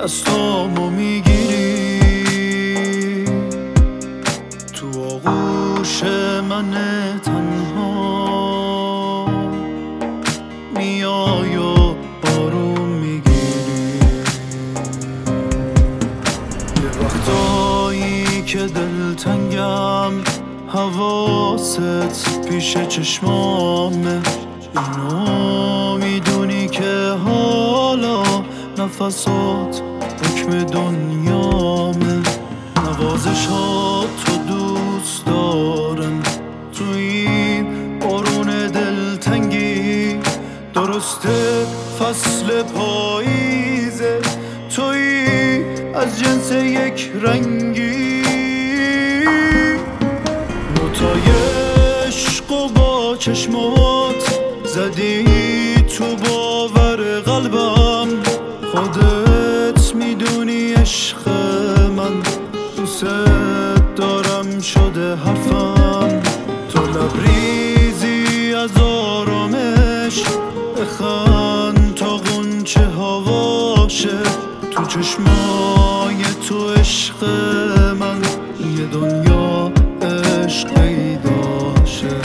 دستامو میگیری تو آغوش من تنها میای و آروم میگیری. یه وقتایی که دلتنگم حواست پیش چشمامه، اینو میدونی که حالا نفسات حکم دنیامه. نوازشات رو دوست دارم تو این بارون دلتنگی، درسته فصل پاییزه تویی از جنس یک رنگی. نوتای عشق و با چشمات زدی تو باور قلبم، خودت میدونی عشق من دوست دارم شده حرفم. تو لبریزی از آرامش، بخند تا غنچه ها باشه تو چشمای تو عشق من یه دنیا عشق پیداشه.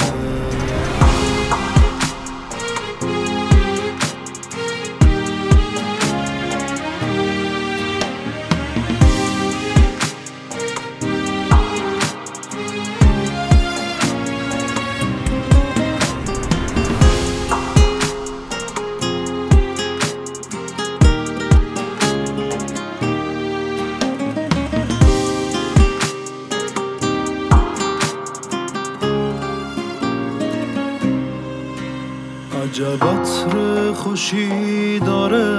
عجب عطر خوشی داره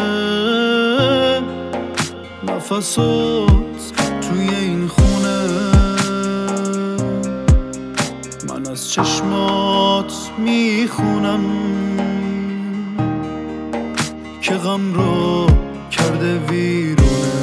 نفسات توی این خونه، من از چشمات میخونم که غم رو کرده ویرونه.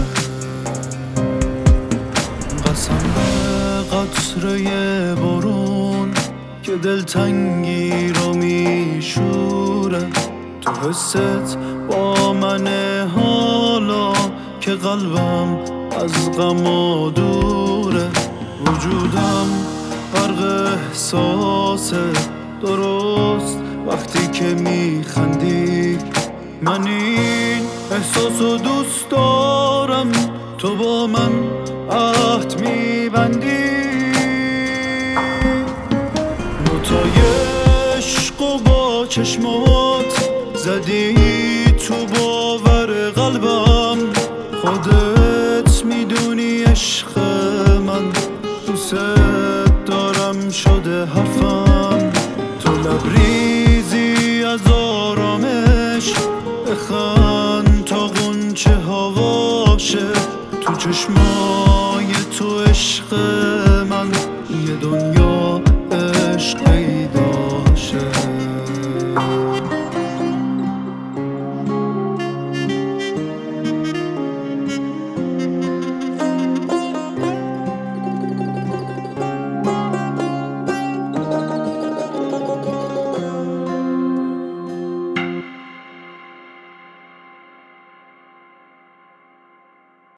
قسم به قطره بارون که دلتنگی رو میشوره، تو حست با منه حالا که قلبم از غم و دوره. وجودم غرق احساسه، درست وقتی که میخندی من این احساسو دوست دارم. تو با من عهد میبندی، نوتای عشق و با چشمات زدی تو باور قلبم، خودت میدونی عشق من دوست دارم شده حرفم. تو لبریزی از آرامش، بخند تا غنچه ها باشه تو چشمای تو عشق من یه دنیا